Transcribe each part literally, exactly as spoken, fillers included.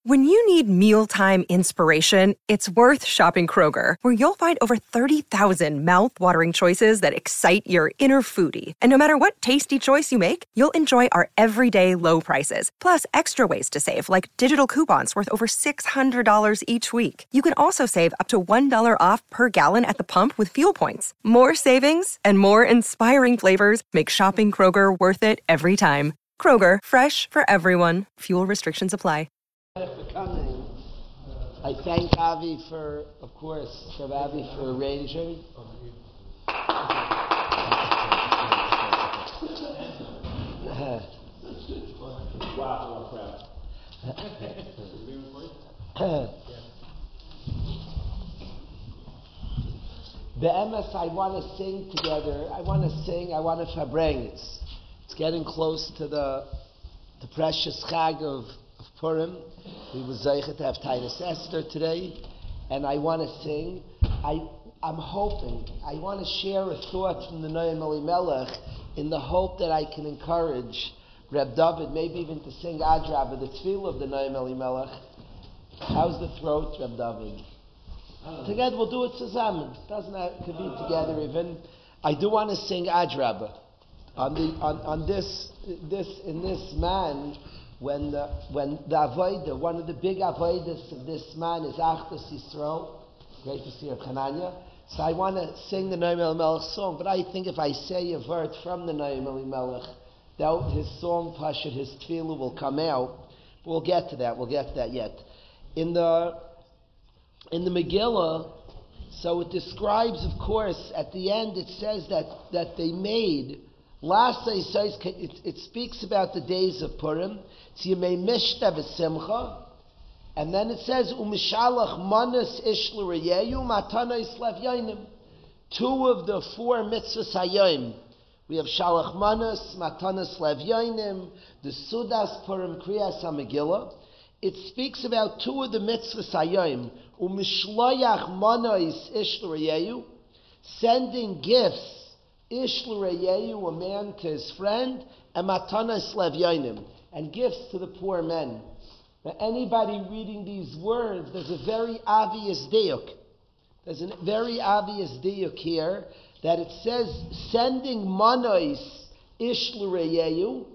When you need mealtime inspiration, it's worth shopping Kroger, where you'll find over thirty thousand mouth-watering choices that excite your inner foodie. And no matter what tasty choice you make, you'll enjoy our everyday low prices, plus extra ways to save, like digital coupons worth over six hundred dollars each week. You can also save up to one dollar off per gallon at the pump with fuel points. More savings and more inspiring flavors make shopping Kroger worth it every time. Kroger, fresh for everyone. Fuel restrictions apply. For coming. I thank Avi for, of course, for Avi for arranging. Wow, crap. Be'emes, I want to sing together. I want to sing. I want to fabring. It's, it's getting close to the the precious Chag of Purim. We were zeicher to have Tainus Esther today, and I want to sing. I, I'm hoping, I want to share a thought from the Noam Elimelech in the hope that I can encourage Reb David, maybe even to sing Adrabah, the tefillah of the Noam Elimelech. How's the throat, Reb David? Together, we'll do it zusammen. Doesn't have to be together even. I do want to sing Adrabah on the on, on this this in this man. When the, when the avodah, one of the big avodas of this man is Achdus Yisrael, great to see of Hananya. So I want to sing the Noam Elimelech song, but I think if I say a word from the Noam Elimelech, that his song, Pashut, his tefillah will come out. We'll get to that. We'll get to that yet. In the in the Megillah, so it describes, of course, at the end it says that that they made. Last day says it, it speaks about the days of Purim. It's Yemei Mishta v'Simcha, and then it says Umishalach Manas Ishlu Reyeyu Matanais Lev Yoinim. Two of the four mitzvahs Hayom. We have Shalach Manas, Matanas Lev Yoinim, the Sudas Purim Kriyas HaMegillah. It speaks about two of the mitzvahs Hayom. Umishloyach Manas Ishlu Reyeyu, sending gifts. Ishlu Reyeyu, a man to his friend, and Matanas Lev Yoinim, and gifts to the poor men. Now, anybody reading these words, there's a very obvious diuk. There's a very obvious diuk here that it says sending manos Ishlu Reyeyu.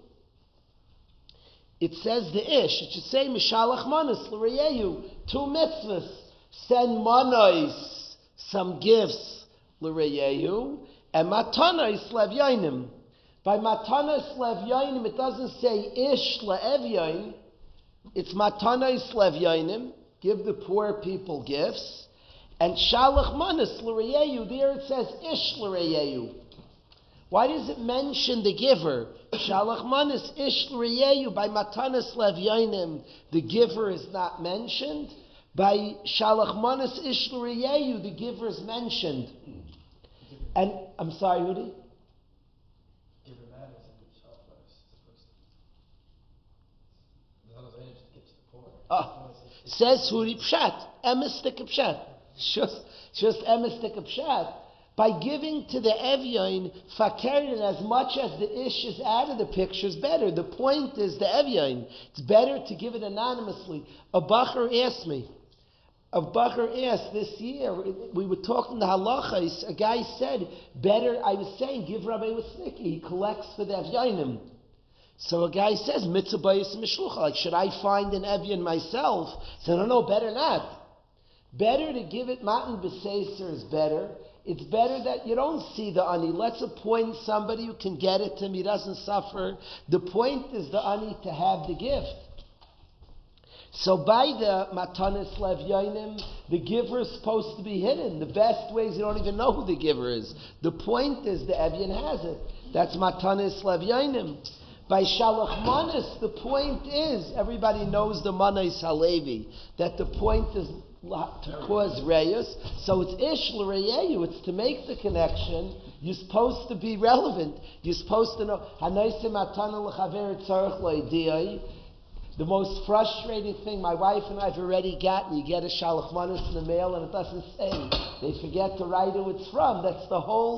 It says the ish. It should say Mishalach Manos L'Reyeyu. Two mitzvahs. Send manos, some gifts L'Reyeyu. And Matanos Lev Yoinim. By Matanos Lev Yoinim, it doesn't say Ish Le'ev Yoin. It's Matanos Lev Yoinim. Give the poor people gifts. And Shalach Manas L'Reyeyu. There it says Ish L'Reyeyu. Why does it mention the giver? Shalach Manas Ish L'Reyeyu. By Matanos Lev Yoinim, the giver is not mentioned. By Shalach Manas Ish L'Reyeyu, the giver is mentioned. And I'm sorry, Hudi? Giver matters in the shelf first. Oh, says Hudi Pshat, emistik Pshat. Just, just emistik Pshat. By giving to the Evyon, fakerin, as much as the ish is out of the picture, is better. The point is the Evyon. It's better to give it anonymously. A bacher asked me. A bacher asked this year, we were talking to halachas, a guy said, better, I was saying, give Rabbi Wisnicki, he collects for the Evyonim. So a guy says, mitzvah bayis mishlucha, like, should I find an Evyon myself? So no, no, better not. Better to give it, matan b'seiser is better. It's better that you don't see the ani. Let's appoint somebody who can get it to him, he doesn't suffer. The point is the ani to have the gift. So by the Matanis Lev Yoinim, the giver is supposed to be hidden. The best way is you don't even know who the giver is. The point is the Evyon has it. That's Matanis Lev Yoinim. By Shalach Manas, the point is, everybody knows the Manas Halevi, that the point is to cause reyus. So it's Ish L'Reyeyu, it's to make the connection. You're supposed to be relevant. You're supposed to know. Hanaisim Matana L'Chaver Tzarech L'Idiyai. The most frustrating thing my wife and I have already gotten, you get a Shalach Manas in the mail and it doesn't say. They forget to write who it's from. That's the whole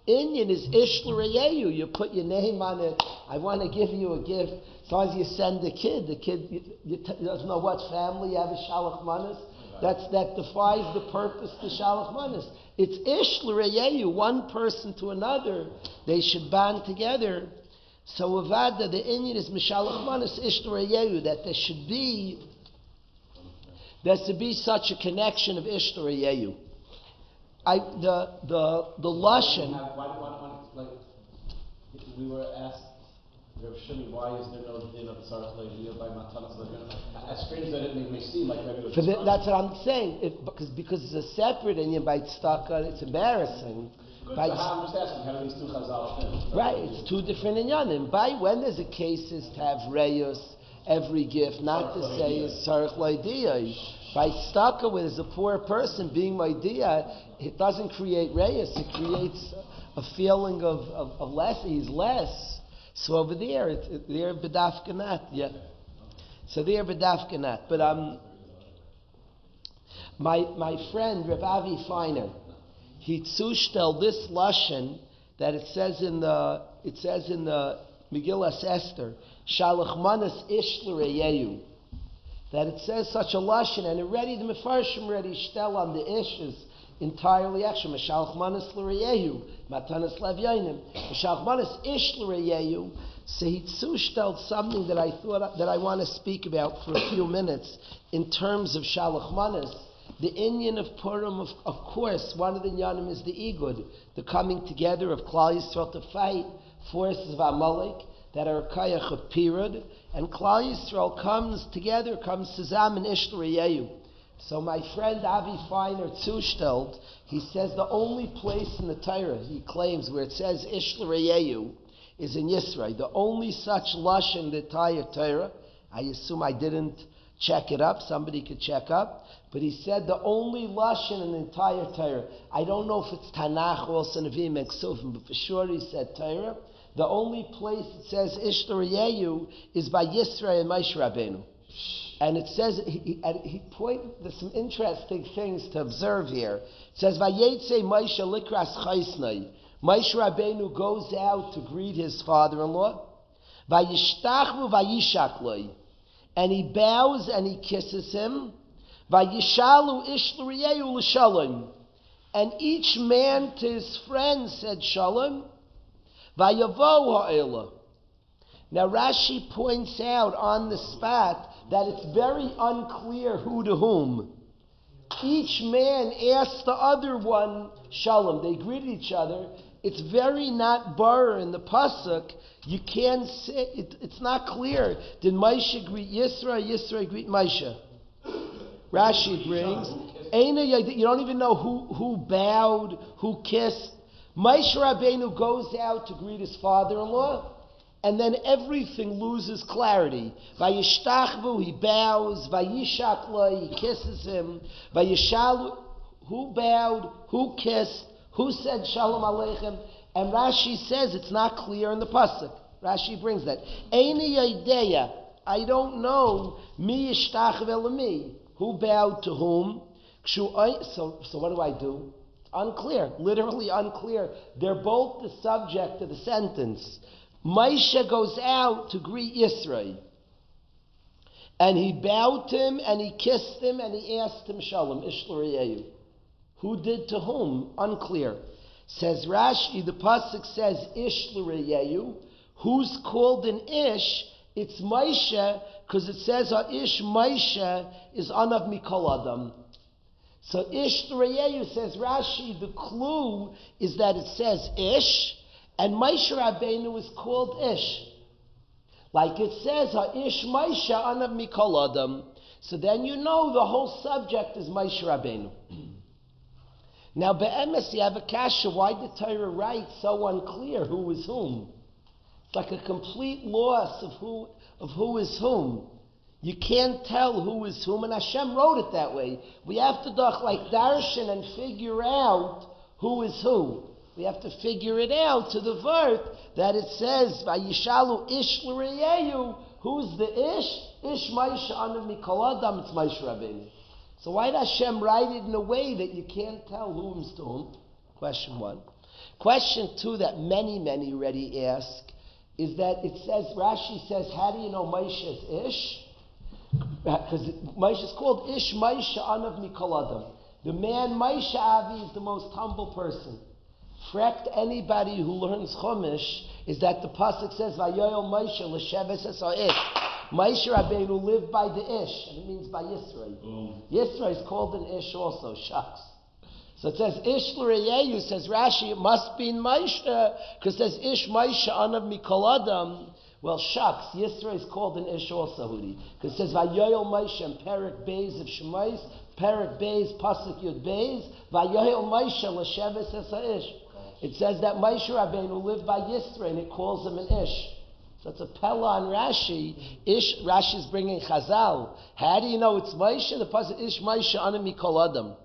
Inyan is ish l'reyehu. You put your name on it. I want to give you a gift. As long as you send the kid, the kid you, you t- doesn't know what family you have a shalach manas. That's that defies the purpose to shalach manas. It's ish l'reyehu, one person to another. They should bond together. So avada, the inyan is mishalach manas ish l'reyehu, that there should be there should be such a connection of ish l'reyehu. I the the the lashon. Why, why, why, like, we were asked, Rav Shimi, why is there no din of tzarech le'yah by matanas le'yah? As strange as it may seem, like maybe For the, that's what I'm saying. If, because because it's a separate inyan by tzedakah, it's embarrassing. Good, By, so how, I'm just asking, how do these two chazal fit? right, it's two different inyanim. By when there's a case is to have reyus, every gift, not to say is tzarech le'yah. By tzedakah, where there's a poor person being ma'idiyah, it doesn't create reyus. It creates a feeling of, of, of less. He's less. So over there, it's it, there b'dafkanat, yeah. So there b'dafkanat. But um, my my friend Rav Avi Feiner, he tzushtel this lashon that it says in the it says in the Megillas Esther, shalach manas ish l'reyehu. That it says such a lashon, and already the mefarshim already shtel on the ish is entirely actually Mashalach Manas L'Reyehu, Matanas Levyanim, Mashalach Manas Ish L'Reyehu. So he tzushteled something that I thought that I want to speak about for a few minutes in terms of Shalach Manas. The inyan of Purim, of, of course, one of the inyanim is the igud, the coming together of Klal Yisrael to fight forces of Amalek that are kayach of Pirud, and Klal Yisrael comes together, comes to Zam and Ish L'Reyehu. So my friend Avi Feiner Zustellt, he says the only place in the Torah, he claims, where it says Ish L'Reyehu is in Yisrael. The only such lush in the entire Torah, I assume I didn't check it up, somebody could check up, but he said the only lashon in the entire Torah, I don't know if it's Tanakh, also Nevi'im and Ksufim, but for sure he said Torah, the only place it says Ish L'Reyehu is by Yisrael and Moshe Rabbeinu. And it says, he, he, and he point, there's some interesting things to observe here. It says, Vayetze Moshe likras chaysnai. Moshe Rabbeinu goes out to greet his father-in-law. Vayishtachvu vayishak loi. And he bows and he kisses him. Vayishalu ish l'reyehu l'shalom. And each man to his friend said shalom. Vayavo ha'ela. Now Rashi points out on the spot that it's very unclear who to whom. Each man asked the other one shalom. They greeted each other. It's very not bar in the pasuk. You can't say it, it's not clear. Did Moshe greet Yisra? Yisra greet Moshe? Rashi brings. You don't even know who, who bowed, who kissed. Moshe Rabbeinu goes out to greet his father-in-law. And then everything loses clarity. Vayishtachvu, he bows. Vayishak lo, he kisses him. Vayishalu, who bowed, who kissed, who said shalom aleichem. And Rashi says it's not clear in the pasuk. Rashi brings that. Eini yaideya, I don't know. Mi yishtachv elami, who bowed to whom. So, so what do I do? Unclear, literally unclear. They're both the subject of the sentence. Moshe goes out to greet Yisrael. And he bowed to him, and he kissed him, and he asked him, Shalom, Ish L'Reyehu. Who did to whom? Unclear. Says Rashi, the pasuk says, Ish L'Reyehu. Who's called an Ish? It's Moshe, because it says, Ish Moshe is Anav Mikol Adam. So Ish L'Reyehu, says Rashi, the clue is that it says Ish, and Moshe Rabbeinu is called Ish. Like it says, Ish Moshe Anav Mikol Adam. So then you know the whole subject is Moshe Rabbeinu. Now, be'emes, you have a kasha. Why did Torah write so unclear who is whom? It's like a complete loss of who of who is whom. You can't tell who is whom, and Hashem wrote it that way. We have to do like darshan and figure out who is who. We have to figure it out to the verse that it says, Vayishalu ish l'reyehu. Who's the ish? Ish Moshe Anav Mikol Adam. It's Moshe Rabbeinu. So why did Hashem write it in a way that you can't tell whom's to whom? Question one. Question two that many, many already ask is that it says, Rashi says, how do you know Moshe is Ish? Because Moshe is called Ish Moshe Anav Mikol Adam. The man Moshe Avi is the most humble person. Frekt anybody who learns Chumash is that the pasuk says Vayoyel Moshe l'sheves es ha'Ish. Moshe Rabbeinu lived by the Ish, and it means by Yisro. Mm. Yisro is called an Ish also. Shucks. So it says Ish l'Reyehu. Says Rashi, it must be in Moshe because it says Ish Moshe Anav Mikol Adam. Well, shucks, Yisro is called an Ish also, Hudi. Because it says, Vayoyel Moshe and Perek Beis of Shemais, Perek Beis, Pasuk Yud Beis, Vayoyel Moshe l'sheves es ha'Ish. It says that Moshe Rabbeinu lived by Yisro, and it calls him an Ish. So it's a Pella on Rashi. Ish, Rashi is bringing Chazal. How do you know it's Moshe? The Pasuk, Ish Moshe Anav Mikol Adam.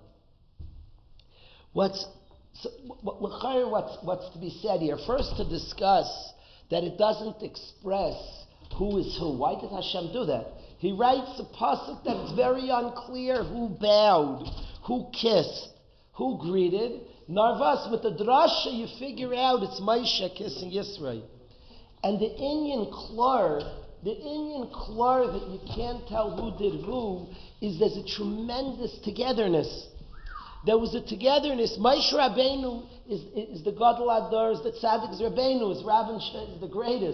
What's, so, what, what's, what's to be said here? First to discuss that it doesn't express who is who. Why did Hashem do that? He writes a pasuk that it's very unclear who bowed, who kissed, who greeted. Narvas, with the drasha, you figure out it's Moshe kissing Yisro. And the Inyan Klar, the Inyan Klar that you can't tell who did who, is there's a tremendous togetherness. There was a togetherness. Moshe Rabbeinu is, is the Gadol Adar, is the Tzaddik Rabbeinu, is Rabban Sheh, is the greatest.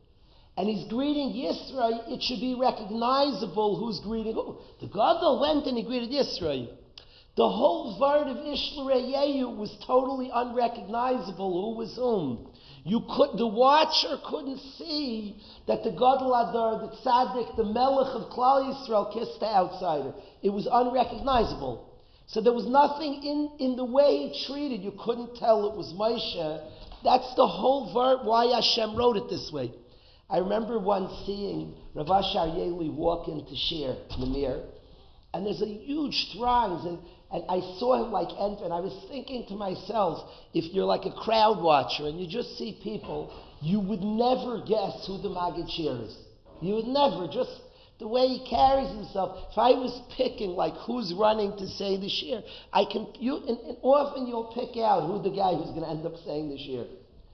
And he's greeting Yisro, it should be recognizable who's greeting who. The Gadol went and he greeted Yisro. The whole Vard of Ish l'Reyehu was totally unrecognizable who was whom. You could, the watcher couldn't see that the Gadol Adar, the Tzaddik, the Melech of Klal Yisrael kissed the outsider. It was unrecognizable. So there was nothing in, in the way he treated. You couldn't tell it was Moshe. That's the whole verse why Hashem wrote it this way. I remember once seeing Rav Asher Yeli walk into Shir, Namir, and there's a huge throngs, and, and I saw him like enter, and I was thinking to myself, if you're like a crowd watcher and you just see people, you would never guess who the Maggid Shir is. You would never, just the way he carries himself. If I was picking like who's running to say the shir, I can. You and, and often you'll pick out who the guy who's going to end up saying the shir.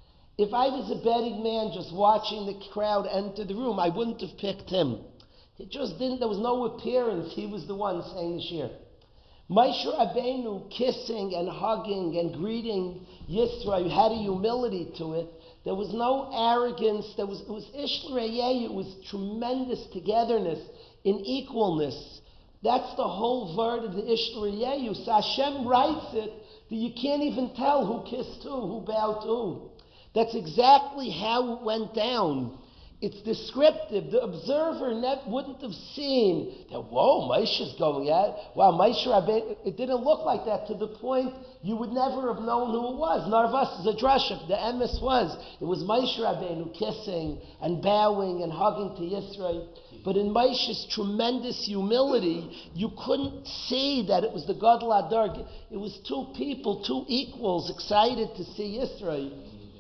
If I was a betting man just watching the crowd enter the room, I wouldn't have picked him. It just didn't. There was no appearance. He was the one saying the shir. Moshe Rabbeinu kissing and hugging and greeting Yisro had a humility to it. There was no arrogance. There was, it was Ish l'Reyehu. It was tremendous togetherness in equalness. That's the whole word of the Ish l'Reyehu. So Hashem writes it that you can't even tell who kissed who, who bowed to who. That's exactly how it went down. It's descriptive. The observer ne- wouldn't have seen that, whoa, Moshe's going at, wow, Moshe Rabbeinu, it didn't look like that to the point you would never have known who it was. Narvas is a drashak. The emes was, it was Moshe Rabbeinu kissing and bowing and hugging to Yisro. But in Moshe's tremendous humility, you couldn't see that it was the Gadol Adar. It was two people, two equals, excited to see Yisro.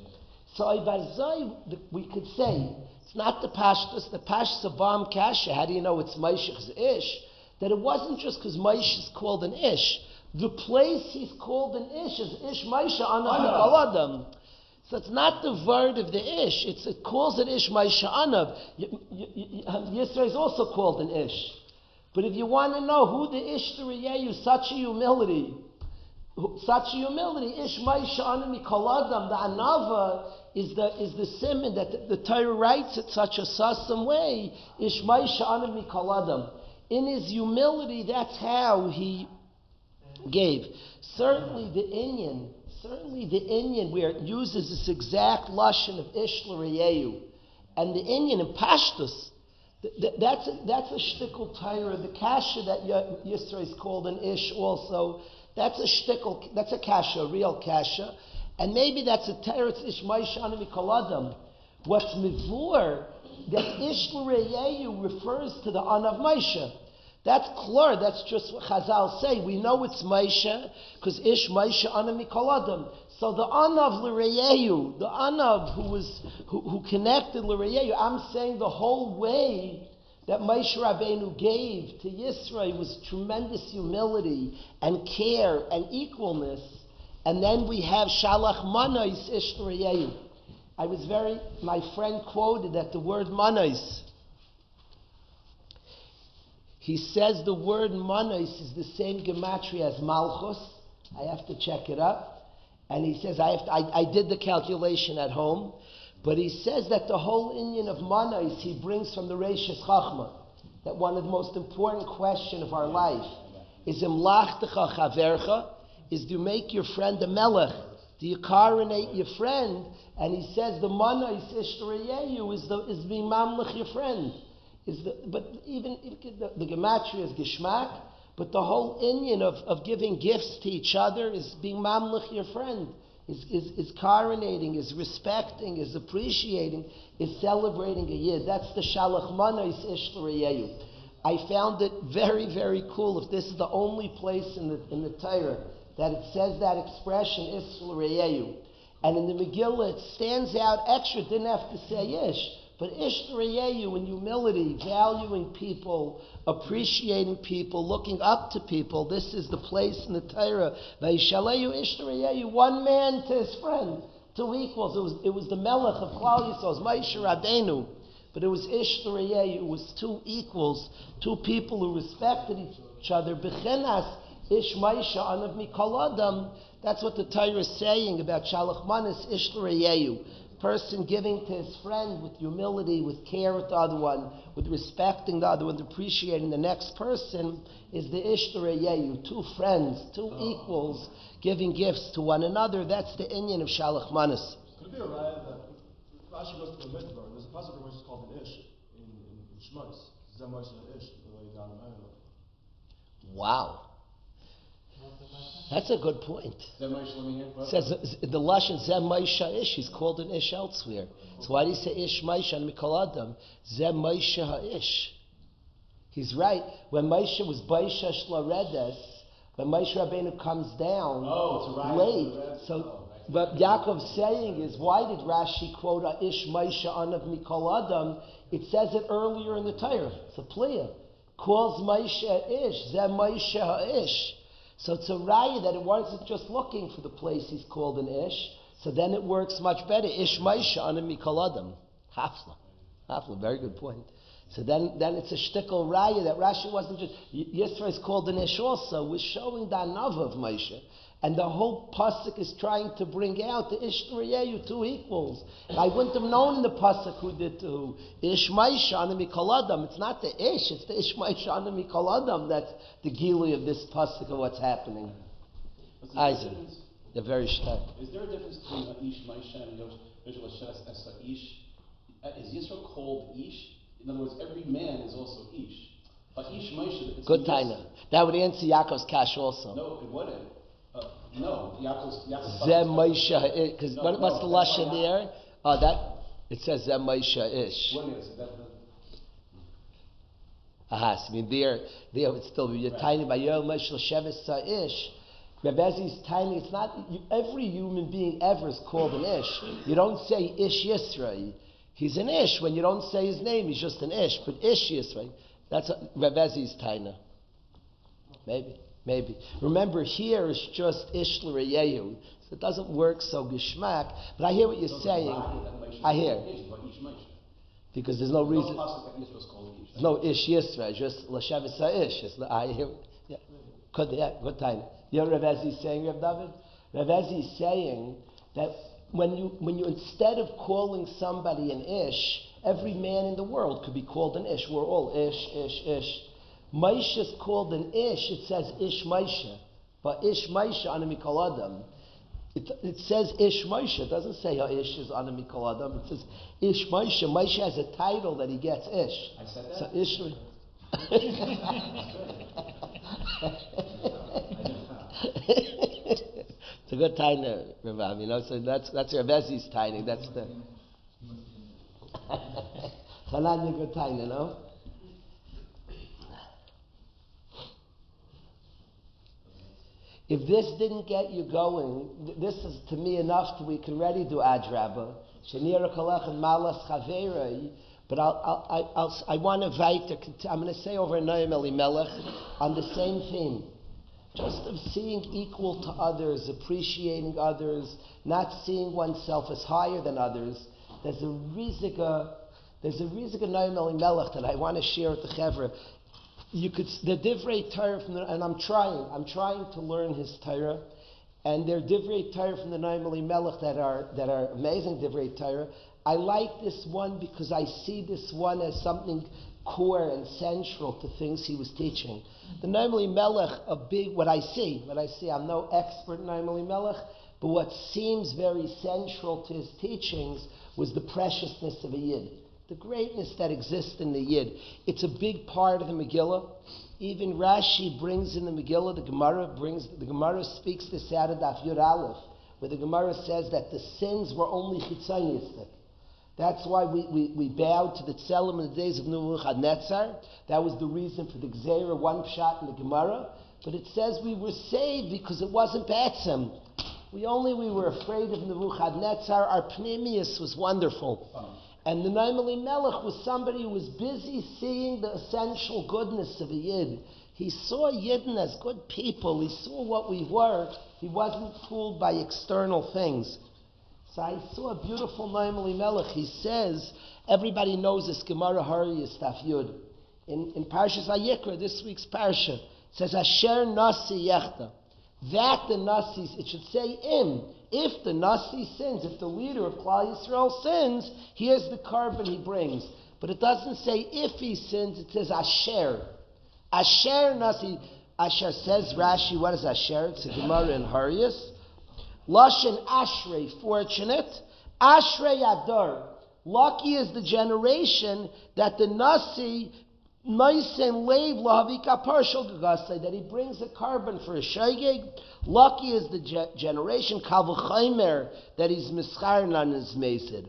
So Ibarzai, we could say, it's not the Pashtus, the Pashtus of Bam Kasha. How do you know it's Moshe's Ish? That it wasn't just because Moshe is called an Ish. The place he's called an Ish is Ish Moshe Anav Mikol Adam. So it's not the word of the Ish. It's, it calls it Ish Moshe Anav. Yisro is also called an Ish. But if you want to know who the Ish to Reyehu, such a humility, such a humility, Ish Moshe Anav Mikol Adam, the Anava, is the is the simon that the, the Torah writes it such a sussum way. Ish Moshe Anav Mikol Adam. In his humility, that's how he gave. Certainly the Inyan, certainly the Inyan where it uses this exact lashon of Ish l'Reyehu, and the Inyan in Pashtus, th- th- that's a, that's a shtickle Torah. The kasha that y- Yisro is called an Ish also. That's a shtickle. That's a kasha, a real kasha. And maybe that's a teretz Ish Moshe Anav Mikol Adam. What's mivur, that Ish l'Reyehu refers to the Anav Moshe. That's clear, that's just what Chazal say. We know it's Moshe, because Ish Moshe Anav Mikol Adam. So the Anav l'Reyehu, the Anav who was who, who connected l'Reyehu, I'm saying the whole way that Moshe Rabbeinu gave to Yisro was tremendous humility and care and equalness. And then we have Shalach Manos Ish L'Reyehu. I was very, my friend quoted that the word Manos, he says the word Manos is the same gematria as Malchus. I have to check it up. And he says, I, have to, I, I did the calculation at home, but he says that the whole Inyan of Manos he brings from the Reishis Chachma, that one of the most important questions of our life is Imlachtecha Chavercha, is do you make your friend a melech? Do you coronate your friend? And he says the Manos Ishtareyehu is the is being mamlech your friend. Is the but even the, the gematria is Geshmak, but the whole Inyan of, of giving gifts to each other is being mamlech your friend, is, is, is coronating, is respecting, is appreciating, is celebrating a yid. That's the Shalach Manos Ish L'Reyehu. I found it very, very cool. If this is the only place in the in the Torah that it says that expression Ish L'Reyehu, and in the Megillah it stands out extra. Didn't have to say Ish. But Ish L'Reyehu in humility, valuing people, appreciating people, looking up to people. This is the place in the Torah. Vayishalehu Ish L'Reyehu, one man to his friend, two equals. It was it was the Melech of Klal Yisrael, it was Moshe Rabbeinu, but it was Ish L'Reyehu. It was two equals, two people who respected each other. Bechenas Ish Moshe Anav Mikol Adam. That's what the Torah is saying about Shalach Manos Ish L'Reyehu. Person giving to his friend with humility, with care with the other one, with respecting the other one, appreciating the next person, is the Ish L'Reyehu, two friends, two oh. equals, giving gifts to one another. That's the Inyan of Shalach Manos. Could it be a riot that Rashi goes to the Midbar, there's a pasuk which is called an Ish in, in Shmos, Zem Moshe Ish, wow. That's a good point. It says the Lashon Zem Moshe Ish, he's called an Ish elsewhere. So why do you say Ish Moshe and Mikol Adam? Zem Moshe HaIsh. He's right. When Moshe was Baisha Shloredes, when Moshe Rabbeinu comes down, oh, it's right. late. So what Yaakov's saying is, why did Rashi quote Ish Moshe Anav Mikol Adam? It says it earlier in the Torah. It's a plea. Calls Moshe Ish, Zem Moshe HaIsh. So it's a raya that it wasn't just looking for the place he's called an Ish. So then it works much better. Ish Moshe Anav Mikol Adam. Hafla. Hafla, very good point. So then, then it's a shtickle raya that Rashi wasn't just, Yisro is called an Ish also, was showing the anav of Moshe. And the whole pasuk is trying to bring out the Ish L'Reyehu, two equals. I wouldn't have known in the pasuk who did to who. Ish Moshe Anav Mikol Adam. It's not the Ish, it's the Ish Moshe Anav Mikol Adam. That's the gilui of this pasuk of what's happening. Isaac, the very shtar. Is there a difference between Ish Moshe and Yoshua Sheves as Ish? Is Yisro called Ish? In other words, every man is also Ish. But Ish Moshe, it's good taina. That would answer Yaakov's kash also. No, it wouldn't. Uh, no, Yaakov's. Zem Moshe, because what, what's the lashon there? Oh, that it says Zem Moshe Ish. Aha, so I mean there, there it's still you're tiny by Yoel Moshe Sheves Ish. Rebezi's tiny. It's not you, every human being ever is called an Ish. You don't say Ish Yisrael. He's an Ish when you don't say his name. He's just an Ish. But Ish Yisrael, that's Rebezi's tiny. Maybe. Maybe. Remember, here it's just Ish L'Reyehu, so it doesn't work so geshmak. But I hear what you're so saying. I hear. Because there's no reason. There's no Ish Yisrael, just L'Sheves HaIsh. I hear. Yeah. Good, yeah, good time. You know what Rav Ezi is saying, Rav David? Rav Ezi is saying that when you, when you, instead of calling somebody an Ish, every man in the world could be called an Ish. We're all Ish, Ish, Ish. Moshe is called an Ish, it says Ish Moshe. But Ish Moshe Anav Mikol Adam. It, it says Ish Moshe, it doesn't say how Ish is Anav Mikol Adam. It says Ish Moshe. Moshe has a title that he gets Ish. I said that? So Ish. It's a good tiny, Rav, you know, so that's that's Rav Ezi's tiny, that's the Chanan, good tiny, you know? If this didn't get you going, th- this is to me enough that we can already do Adrabah. Shenira Kalech and Malas Chaverei. But I'll, I'll, I'll, I want to invite, I'm going to say over Noam Elimelech on the same theme. just of seeing equal to others, appreciating others, not seeing oneself as higher than others. There's a rizika, there's a rizika Noam Elimelech that I want to share with the Chevra. You could, the Divrei Torah from the, and I'm trying, I'm trying to learn his Torah, and there are Divrei Torah from the Noam Elimelech that are, that are amazing Divrei Torah. I like this one because I see this one as something core and central to things he was teaching. The Noam Elimelech, a big, what I see, what I see, I'm no expert in Noam Elimelech, but what seems very central to his teachings was the preciousness of a Yid, the greatness that exists in the Yid. It's a big part of the Megillah. Even Rashi brings in the Megillah, the Gemara brings, the Gemara speaks this out of Daf Yud Aleph, where the Gemara says that the sins were only chitzoniistic. That's why we, we, we bowed to the Tzelem in the days of Nebuchadnezzar. That was the reason for the Gzeira, one pshat in the Gemara. But it says we were saved because it wasn't B'etzem. We only we were afraid of Nebuchadnezzar. Our Pneumius was wonderful. And the Noam Elimelech was somebody who was busy seeing the essential goodness of a Yid. He saw Yidden as good people. He saw what we were. He wasn't fooled by external things. So I saw a beautiful Noam Elimelech. He says, everybody knows this Gemara Hariyas Daf Yud. In, in Parshas Vayikra, this week's Parsha, it says, Asher Nasi Yechta. That the Nasi, it should say im. If the Nasi sins, if the leader of Klal Yisrael sins, here's the carbon he brings. But it doesn't say if he sins, it says Asher. Asher Nasi. Asher says Rashi, what is Asher? It's a Gemara in Hariyas. Lashon Ashrei, fortunate. Ashrei Adar. Lucky is the generation that the Nasi Noisen Leiv Lahavika Partial Gagasai, that he brings a carbon for a Shaygeg. Lucky is the ge- generation Kavachaimer that he's Mischarn on his Mesid.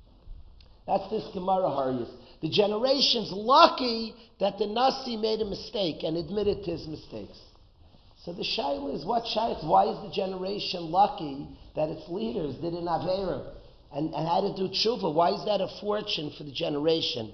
That's this Gemara Hariyas. The generation's lucky that the Nasi made a mistake and admitted to his mistakes. So the shaila is what shaila? Why is the generation lucky that its leaders did an avera and, and had to do tshuva? Why is that a fortune for the generation?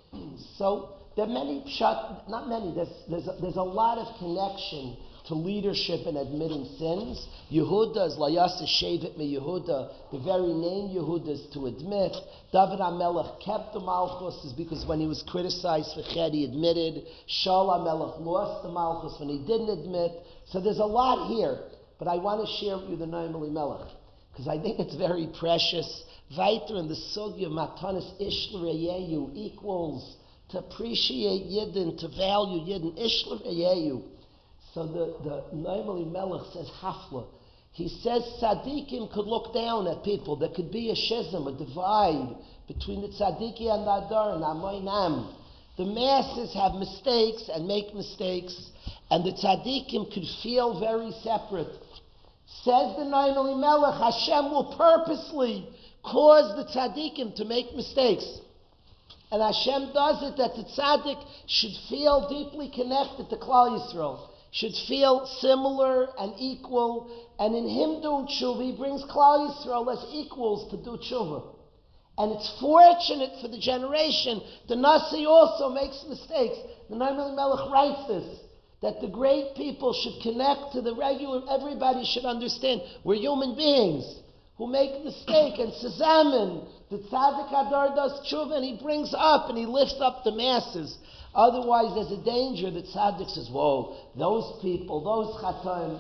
So there are many pshat, not many. There's there's a, there's a lot of connection to leadership and admitting sins. Yehuda is layasa shevet me Yehuda. The very name Yehuda is to admit. David HaMelech kept the Malchus is because when he was criticized for Ched, he admitted. Shaul HaMelech lost the Malchus when he didn't admit. So there's a lot here, but I want to share with you the Noam Elimelech because I think it's very precious. Weiter in the sugya of Matanis Ishla Reyeyu equals to appreciate Yidden, to value Yidden. Ishla Reyeyu. So the, the Noam Elimelech says Hafla. He says tzaddikim could look down at people. There could be a schism, a divide between the tzaddiki and the adar and amoinam. The masses have mistakes and make mistakes, and the tzaddikim could feel very separate. Says the Noam Elimelech, Hashem will purposely cause the tzaddikim to make mistakes. And Hashem does it that the tzaddik should feel deeply connected to Klal Yisrael, should feel similar and equal, and in him doing tshuva, he brings Klal Yisrael as equals to do tshuva. And it's fortunate for the generation. The Nasi also makes mistakes. The Noam Elimelech writes this, that the great people should connect to the regular, everybody should understand we're human beings who make mistake, and Sezamin, the Tzaddik Adar does tshuva, and he brings up and he lifts up the masses. Otherwise, there's a danger that Tzaddik says, whoa, those people, those Chataim.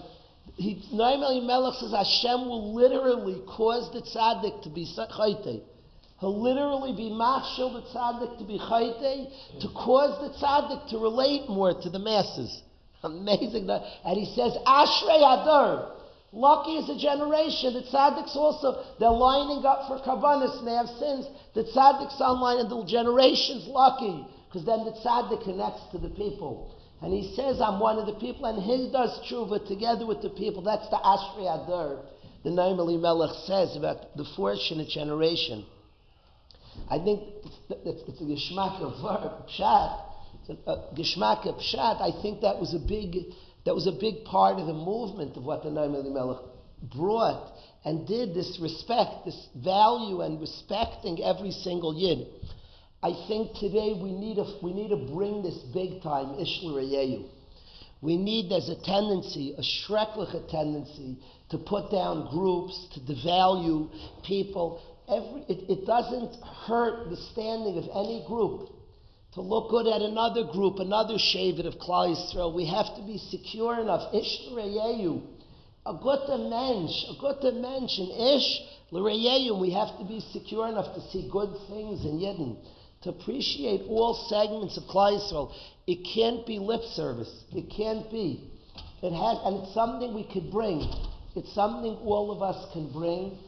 Noam Elimelech says Hashem will literally cause the Tzaddik to be Chaytei. He'll literally be machshel the tzaddik to be chaytei, to cause the tzaddik to relate more to the masses. Amazing that. And he says, Ashrei Adar. Lucky is a generation. The tzaddiks also, they're lining up for kavanas and they have sins. The tzaddiks online and the generation's lucky, because then the tzaddik connects to the people. And he says, I'm one of the people, and he does tshuva together with the people. That's the Ashrei Adar. The Noam Elimelech says about the fortunate generation. I think it's, it's a geshmak of pshat. It's a, a geshmak of pshat. I think that was a big, that was a big part of the movement of what the Noam Elimelech brought and did. This respect, this value, and respecting every single yid. I think today we need to we need to bring this big time Ishla Reyeyu. We need, there's a tendency, a schreckliche tendency, to put down groups, to devalue people. Every, it, it doesn't hurt the standing of any group to look good at another group, another Shevet of Klal Yisrael. We have to be secure enough. Ish l'reyeyu, a gute mensch, a gute mensch, an ish l'reyeyu. We have to be secure enough to see good things in Yidden, to appreciate all segments of Klal Yisrael. It can't be lip service. It can't be. It has, and it's something we could bring. It's something all of us can bring.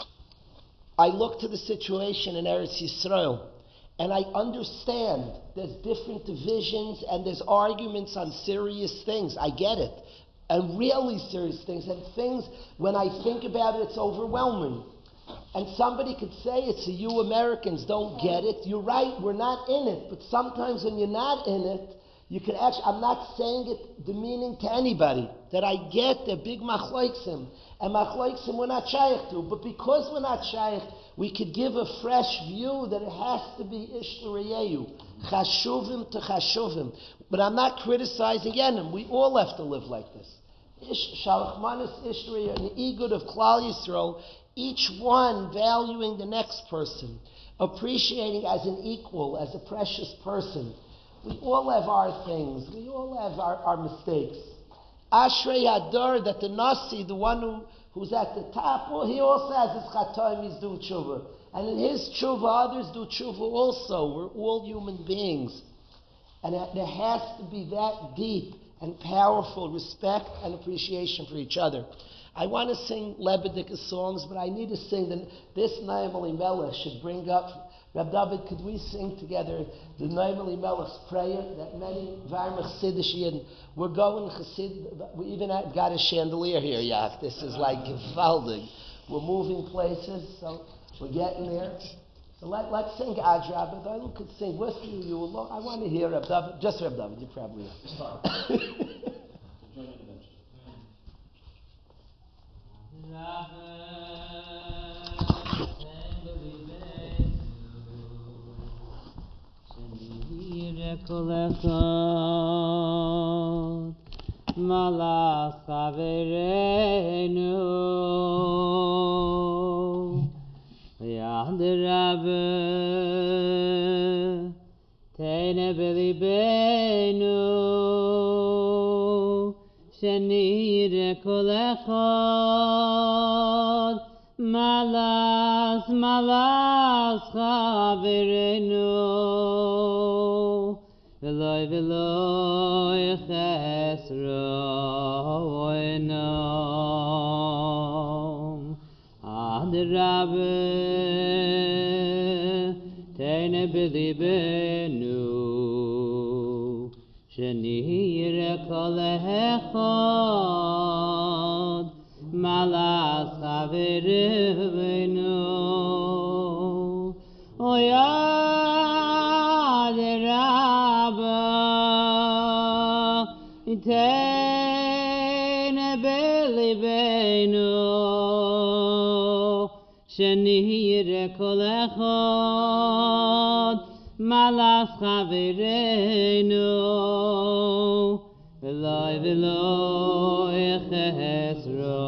I look to the situation in Eretz Yisrael, and I understand there's different divisions and there's arguments on serious things. I get it. And really serious things. And things, when I think about it, it's overwhelming. And somebody could say, it's a you Americans don't get it. You're right, we're not in it. But sometimes when you're not in it, you can actually, I'm not saying it demeaning to anybody, that I get the big machloiksim. And machloiksim we're not shaykh to. But because we're not shaykh, we could give a fresh view that it has to be ish l'reyeyu, chashuvim to chashuvim. But I'm not criticizing Yenim. We all have to live like this. Ish shalachmanis ish l'reyeyu, an igud of Klal Yisrael, each one valuing the next person, appreciating as an equal, as a precious person. We all have our things. We all have our, our mistakes. Ashrei Hadar, that the Nasi, the one who, who's at the top, well, he also has his chatoim, he's doing tshuva. And in his tshuva, others do tshuva also. We're all human beings. And there has to be that deep and powerful respect and appreciation for each other. I want to sing Lebedika songs, but I need to sing the, this Naim Elimelech should bring up. Reb David, could we sing together the Naim Elimelech's prayer that many Varmach Siddish Yidden, we're going Chassid, we even have got a chandelier here, Yak. This is like gewaldig. We're moving places, so we're getting there. So let, let's sing Adra, but I could sing with you, you alone. I want to hear Reb David, just Reb David, you probably are. Kol echad malas chavereinu Yad Rabbe teine belibeinu shenire kol echad malas malas chavereinu Veloy veloy chesro enam Ad Rabbe teine belibenu Shenire kol echad malas chavereinu Oyad Rabbe Teine belibeinu Shenire kol echad malas chavereinu Veloy veloy chesro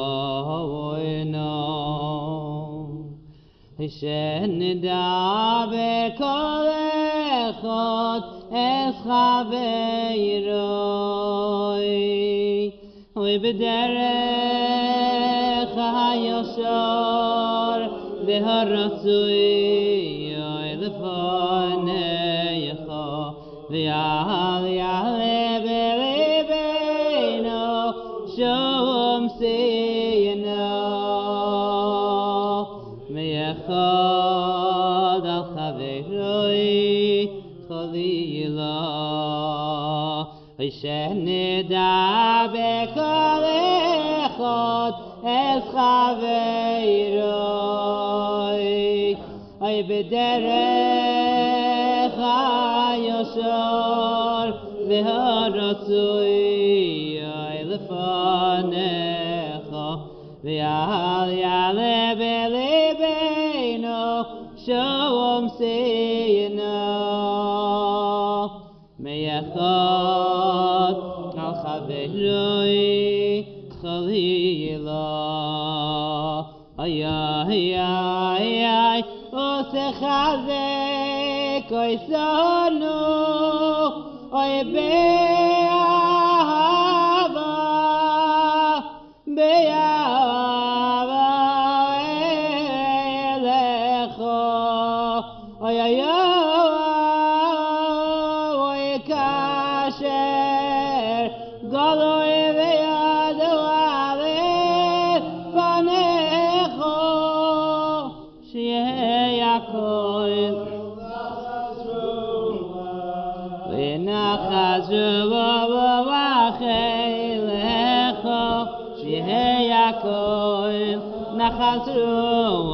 enam Shenida bekol echad es chaveiroi Oy b'derech hayashar v'haratzui Oy lefaneicha v'yal yale b'lebeinu shom siyeno me'echad al chaveiroi chalila Shenida bekol echad es chaveiroi Oy b'derech hayashar v'haratzui Oy lefanecha v'yal yale b'lebeinu shalom siyeno me'echad al Ve'loi Chalila Ay ay ay ay Osechazek Oisonu Oy be'ahava be'ahava elecho Oy ay oy kasher Galoi ve'yadu alef panecho Sheyeh Yaakov V'nachazru v'achelecho Sheyeh Yaakov Nachazru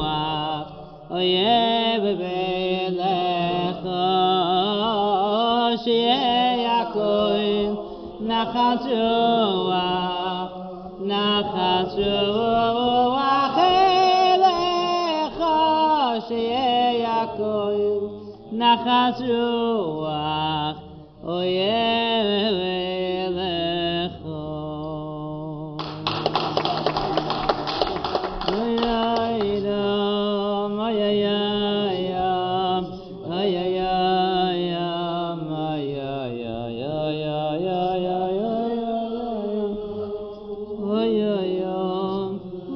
Oyev v'elecho Sheyeh Yaakov Nachazru Nachazru v'achelecho Sheyeh Yaakov Nachazru Oyev v'elecho Ay-ay-dam, ay-ay-ay-am, ay-ay-ay-am, ay-ay-ay-ay-ay-ay-ay-ay-ay-ay-ay-am, ay-ay-am,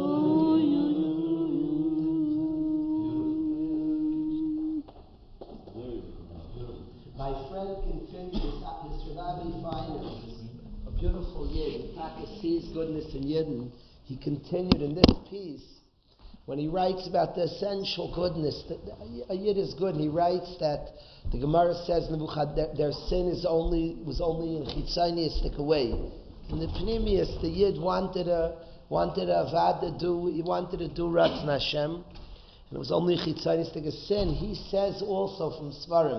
My friend continues his Rabbi Feiner, a beautiful Yid. In fact, he sees goodness in Yidden. He continued in this piece when he writes about the essential goodness. That a Yid is good, and he writes that the Gemara says Nebuchad, their, their sin is only was only in chitzoniistic way. In the Pneumius, the Yid wanted a wanted a avad to do. He wanted to do Ratzon Hashem, and it was only chitzoniistic a sin. He says also from Svarim.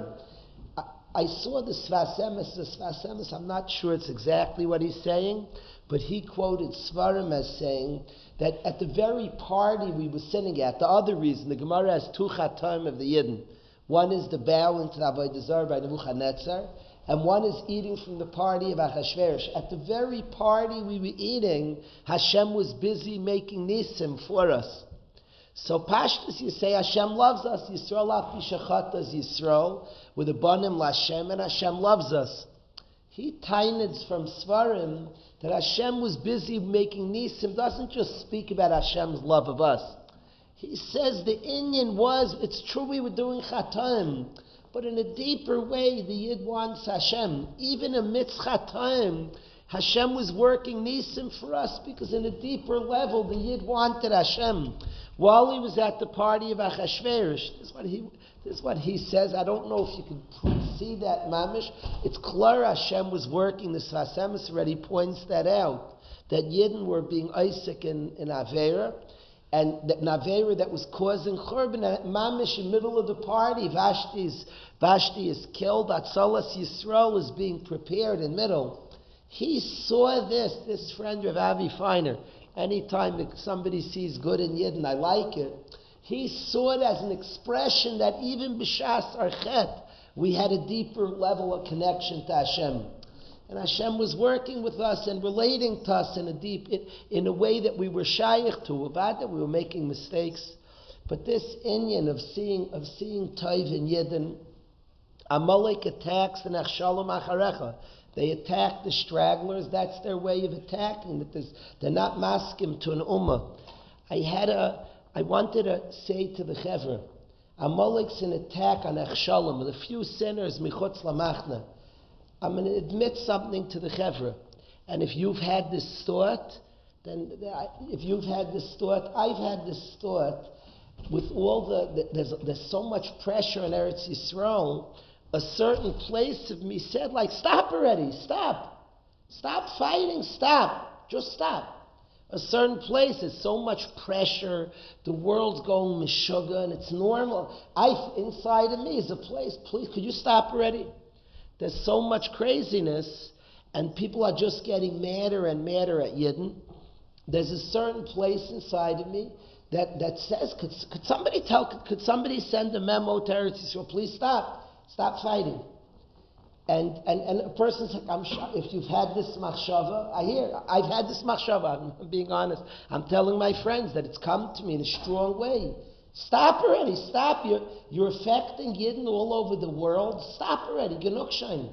I saw the Sfas Emes, the Sfas Emes, I'm not sure it's exactly what he's saying, but he quoted Svarim as saying that at the very party we were sitting at, the other reason, the Gemara has two chatam of the Yidden. One is the bow into the Avodah Zarah by Nebuchadnezzar, and one is eating from the party of Achashverosh. At the very party we were eating, Hashem was busy making nisim for us. So Pashtus, you say Hashem loves us. Yisrael afi shechatas Yisrael with a banim l'Hashem, and Hashem loves us. He taineds from Svarim that Hashem was busy making nisim. Doesn't just speak about Hashem's love of us. He says the Inyan was. It's true we were doing chatam, but in a deeper way, the Yid wants Hashem. Even amidst chatam, Hashem was working nisim for us because in a deeper level, the Yid wanted Hashem. While he was at the party of Achashverosh, this is what he, this is what he says. I don't know if you can see that mamish. It's clear Hashem was working. The Sfas Emes already points that out. That Yidden were being Isaac in, in Avera, and that Avera that was causing Churban. Mamish in the middle of the party, Vashti is, Vashti is killed. Atzalas Yisrael is being prepared in the middle. He saw this, this friend of Avi Feiner. Anytime somebody sees good in Yidden, I like it. He saw it as an expression that even b'shas archet, we had a deeper level of connection to Hashem. And Hashem was working with us and relating to us in a deep, in, in a way that we were shaykh to, about that we were making mistakes. But this inyan of seeing, of seeing Tov in Yidden, Amalek attacks the Nechshalom Acharecha. They attack the stragglers. That's their way of attacking. That they're not maskim to an ummah. I had a, I wanted to say to the chevra, Amalek's an attack on Echshalom, with a few sinners michutz lamachna. I'm going to admit something to the chevra, and if you've had this thought, then if you've had this thought, I've had this thought. With all the, there's there's so much pressure on Eretz Yisrael. A certain place of me said, like, stop already, stop. Stop fighting, stop. Just stop. A certain place, there's so much pressure, the world's going mishuggah, and it's normal. I, inside of me is a place, please, could you stop already? There's so much craziness, and people are just getting madder and madder at Yidden. There's a certain place inside of me that, that says, could, could somebody tell, could, could somebody send a memo to Eretz Yisrael, please stop. Stop fighting. And, and, and a person's like, I'm sh- if you've had this machshava, I hear, I've had this machshava, I'm being honest. I'm telling my friends that it's come to me in a strong way. Stop already, stop. You're, you're affecting Yidden all over the world. Stop already, genug shein.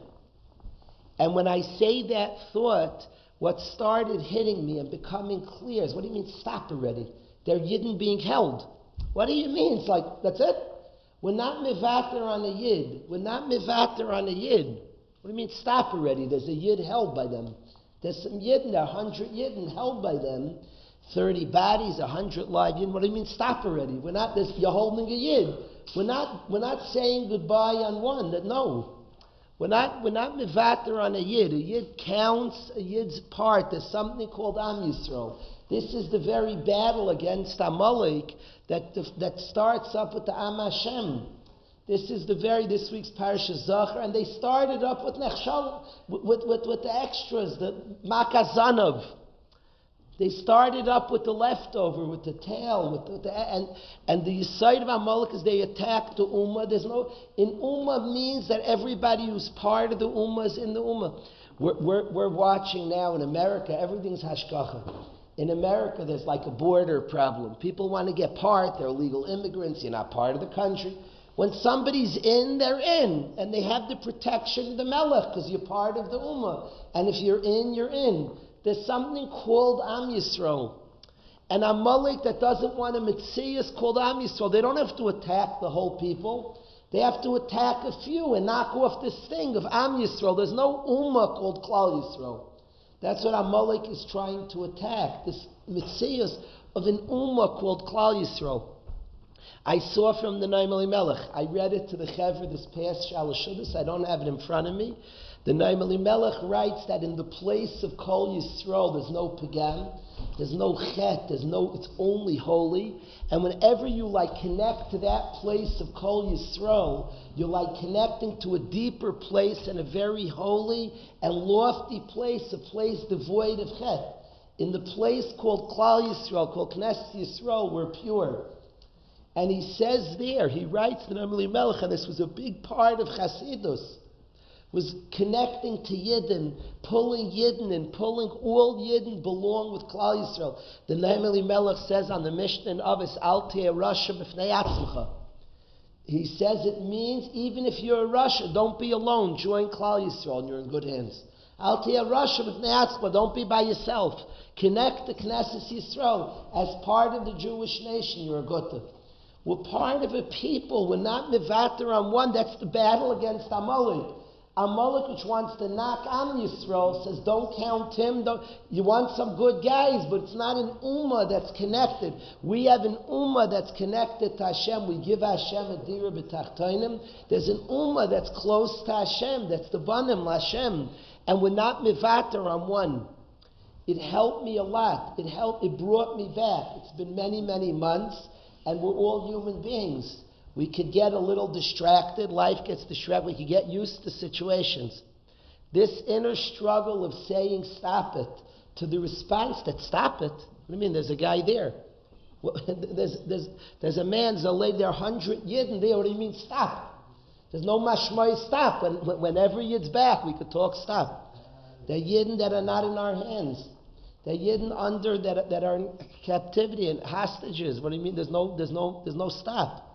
And when I say that thought, what started hitting me and becoming clear is, what do you mean stop already? They're Yidden being held. What do you mean? It's like, that's it? We're not mivater on a Yid. We're not mivater on a Yid. What do you mean stop already? There's a Yid held by them. There's some Yidden, there are one hundred Yidden held by them. thirty bodies, one hundred live Yidden. What do you mean stop already? We're not, this, you're holding a Yid. We're not, we're not saying goodbye on one. That no. We're not, we're not mivater on a Yid. A Yid counts a Yid's part. There's something called Am Yisrael. This is the very battle against Amalek that, that starts up with the Am Hashem. This is the very, this week's Parashat Zachar, and they started up with Nechshal, with, with, with, with the extras, the Makazanav. They started up with the leftover, with the tail, with the, with the and and the Yisayid of Amalek is they attacked the Ummah. There's no, in Ummah means that everybody who's part of the Ummah is in the Ummah. We're, we're, we're watching now in America, everything's hashgacha. In America, there's like a border problem. People want to get part, they're illegal immigrants, you're not part of the country. When somebody's in, they're in, and they have the protection of the Melech, because you're part of the Ummah. And if you're in, you're in. There's something called Am Yisrael. And Amalek that doesn't want a Metzias called Am Yisrael. They don't have to attack the whole people. They have to attack a few and knock off this thing of Am Yisrael. There's no Ummah called Klal Yisrael. That's what Amalek is trying to attack, this Metzias of an Ummah called Klal Yisrael. I saw from the Naim Elimelech, I read it to the Chevra this past Shalosh Shudas, I don't have it in front of me. The Naim Elimelech writes that in the place of Kol Yisrael, there's no Pagam, there's no Chet, there's no, it's only holy. And whenever you like connect to that place of Kol Yisrael, you're like connecting to a deeper place and a very holy and lofty place, a place devoid of Chet. In the place called Klal Yisrael, called Knesset Yisrael, we're pure. And he says there, he writes the Naim Elimelech, and this was a big part of Chasidus, was connecting to Yidden, pulling Yidden and pulling all Yidden belong with Klal Yisrael. The Naim Elimelech says on the Mishnah in Avos, Al Teh Rasha B'fnei Atzmacha. He says it means even if you're a Rasha, don't be alone. Join Klal Yisrael and you're in good hands. Al Teh Rasha B'fnei Atzmacha. Don't be by yourself. Connect to Knesset Yisrael as part of the Jewish nation. You're a Gutta. We're part of a people. We're not mivater on one. That's the battle against Amalek. Amalek, which wants to knock Am Yisrael, says don't count him. Don't, you want some good guys, but it's not an Ummah that's connected. We have an Ummah that's connected to Hashem. We give Hashem a dira b'tachtonim. There's an Ummah that's close to Hashem. That's the Banim Hashem. And we're not mivater on one. It helped me a lot. It helped. It brought me back. It's been many, many months, and we're all human beings. We could get a little distracted. Life gets distracted. We could get used to situations. This inner struggle of saying stop it to the response that stop it. What do you mean? There's a guy there. There's, there's, there's a man, there's a lady, there are a hundred Yidden there. What do you mean stop? There's no mashmai stop. When, whenever Yid's back, we could talk stop. There are Yidden that are not in our hands. They're Yidden under that, that are in captivity and hostages. What do you mean? There's no, there's no, there's no stop.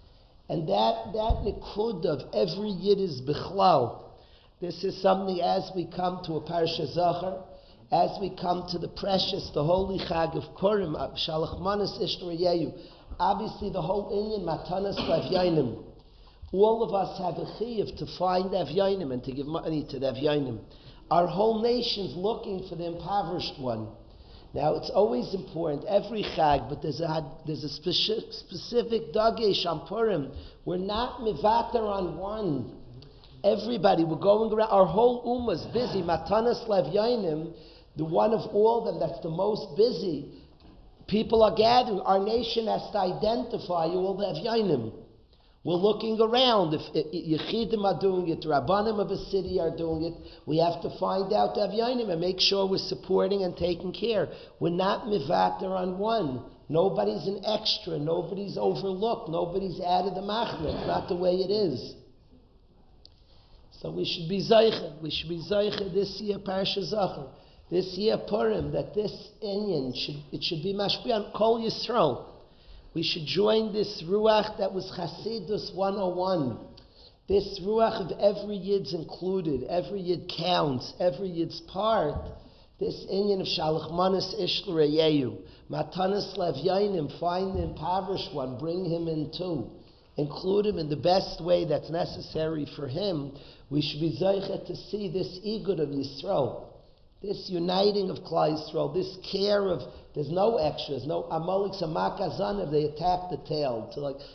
And that, that nikud of every Yid is bichlal. This is something as we come to a Parashat Zachar, as we come to the precious, the holy Chag of Purim, Shalach Manas Ishtar Yehu. Obviously the whole Inyan, Matanas Avyanim. All of us have a chiyuv to find Avyanim and to give money to the Avyanim. Our whole nation's looking for the impoverished one. Now, it's always important, every Chag, but there's a, there's a speci- specific dagesh on Purim. We're not mivater on one. Everybody, we're going around, our whole ummah is busy. Matanas Levyanim, the one of all of them that's the most busy. People are gathering. Our nation has to identify all the Evyanim. We're looking around. If Yechidim are doing it, Rabbanim of a city are doing it, we have to find out Evyanim and make sure we're supporting and taking care. We're not mivater on one. Nobody's an extra. Nobody's overlooked. Nobody's out of the machna. It's not the way it is. So we should be Zaycha. We should be Zaycha this year, Parsha Zachor. This year, Purim, that this Inyan, should, it should be Mashpi on Kol Yisrael. We should join this Ruach that was Chasidus one oh one. This Ruach of every Yid's included, every Yid counts, every Yid's part. This Inyan of Shalach Manas Ishlu Reyeyu. Matanas Lev Yainim, find the impoverished one, bring him in too. Include him in the best way that's necessary for him. We should be Zaychet to see this Igud of Yisrael. This uniting of Klal Yisrael, this care of, there's no extras, no Amalek's a Makazanav, they attack the tail. To like,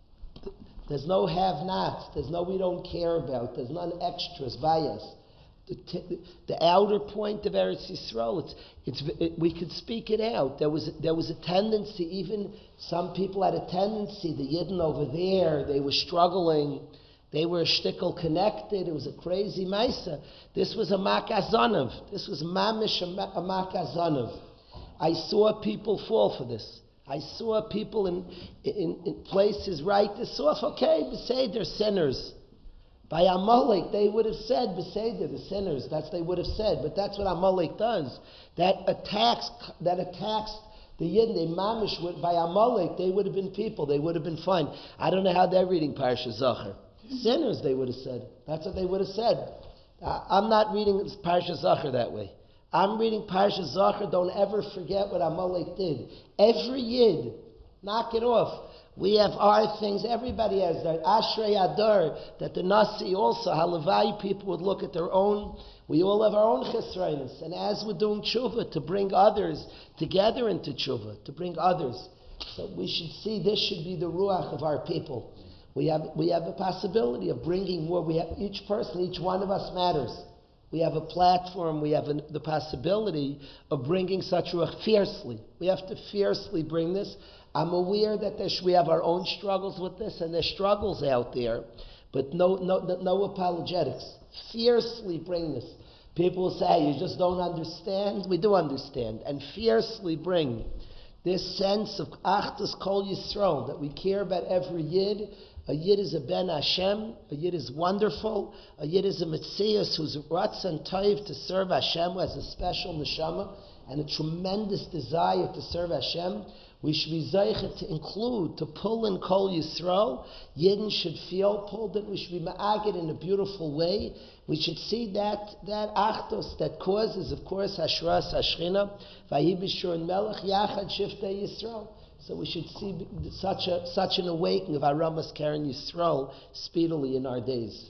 there's no have-nots, there's no we don't care about, there's none extras, bias. The, t- the outer point of Eretz Yisrael, it's, it's, it, we could speak it out. There was, there was a tendency, even some people had a tendency, the Yidden over there, they were struggling, they were shtickle connected, it was a crazy Maisa. This was a Makazanav, this was Mamish a, a Makazanav. I saw people fall for this. I saw people in, in, in places write this off, okay, say they're sinners. By Amalek, they would have said, Beseder, the sinners, that's they would have said, but that's what Amalek does. That attacks, that attacks the Yidden, they mamish, with, by Amalek, they would have been people, they would have been fine. I don't know how they're reading Parsha Zachor. Sinners, they would have said. That's what they would have said. Uh, I'm not reading Parsha Zachor that way. I'm reading Parsha Zachor, don't ever forget what Amalek did. Every Yid, knock it off. We have our things, everybody has that. Ashrei Adar, that the Nasi also, Halavai people would look at their own, we all have our own chesroinus. And as we're doing tshuva, to bring others together into tshuva, to bring others. So we should see, this should be the ruach of our people. We have, we have a possibility of bringing more, we have, each person, each one of us matters. We have a platform, we have a, the possibility of bringing such ruach fiercely. We have to fiercely bring this. I'm aware that there's, we have our own struggles with this, and there's struggles out there, but no, no, no apologetics. Fiercely bring this. People will say, you just don't understand. We do understand. And fiercely bring this sense of Achdus Kol Yisrael, that we care about every Yid. A Yid is a Ben Hashem. A Yid is wonderful. A Yid is a Metzias who's Ratzon Tov to serve Hashem, who has a special neshama and a tremendous desire to serve Hashem. We should be zeichet to include, to pull in Kol Yisrael. Yidden should feel pulled in. We should be ma'agid in a beautiful way. We should see that that achtos that causes, of course, Hashras Hashchina, Vayi B'Shur and Melech Yachad Shiftei Yisrael. So we should see such a such an awakening of Aramas Karen Yisrael speedily in our days.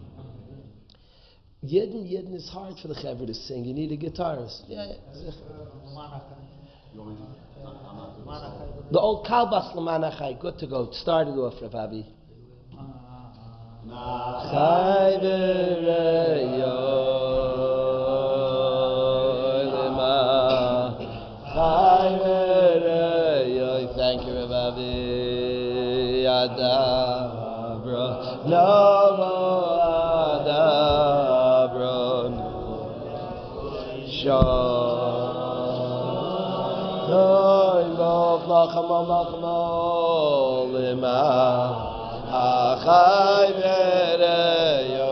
Yidden, Yidden is hard for the Chaver to sing. You need a guitarist. Yeah. yeah. The old Kalbas Lamanachai, good to go. Start it off, Rav Avi. Thank you, Rav Avi. Adabra, Novo Adabra, Shah. Lachamo, lachamo, lima, achai vereyo,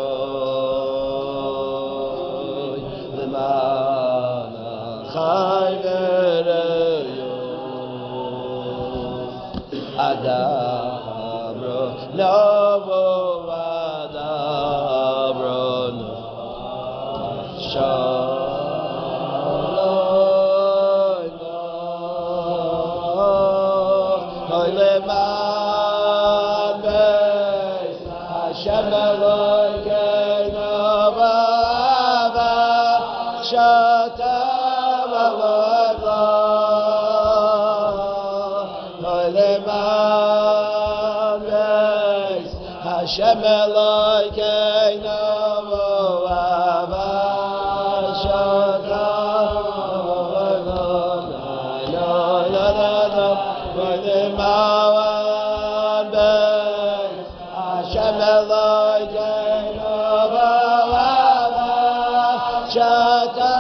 lima, achai vereyo, adabro, novo adabro, no, shah. Hashem Elokeinu Ava Shata No no no no V'nimawan Beis Hashem Elokeinu Ava Shata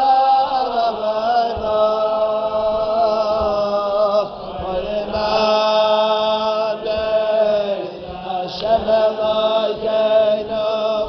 V'nimawan Beis Hashem Elokeinu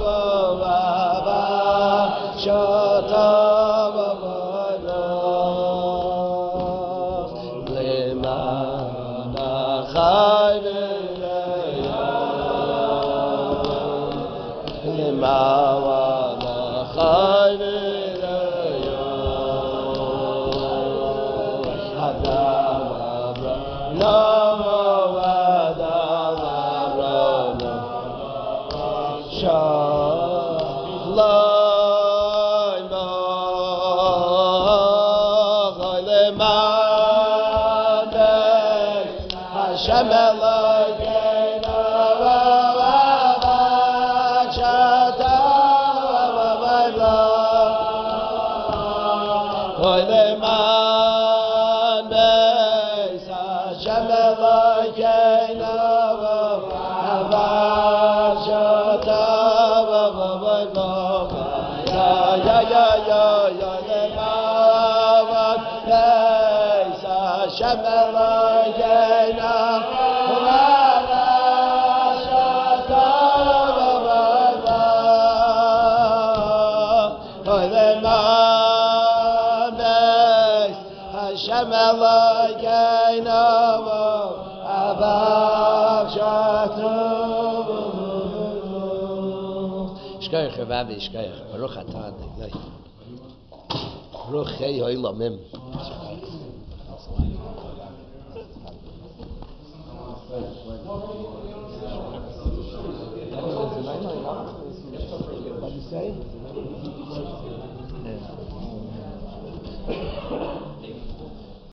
Baruch atah Baruch hey ha'olamim. What did you say? Yeah.